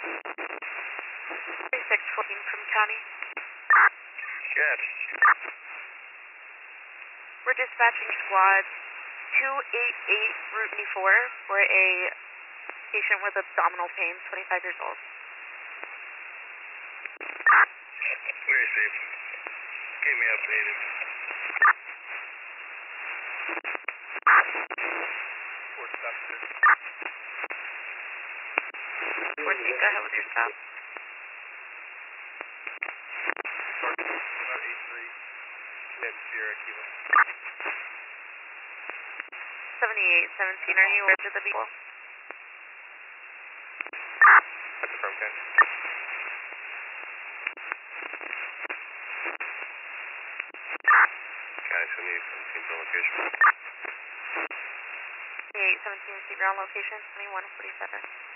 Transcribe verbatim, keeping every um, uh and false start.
thirty-six fourteen from county. Good. We're dispatching squad two eighty-eight Route eighty-four for a patient with abdominal pain, twenty-five years old. We received. Keep me updated. Four stop six. fourteen, go ahead with your stop. About eight three. Hit Sierra Kilo. seventy-eight seventeen, are you aware of the people? That's the firm, Ken. County seventy-eight seventeen for location. seventy-eight seventeen, receive your own location, twenty-one forty-seven.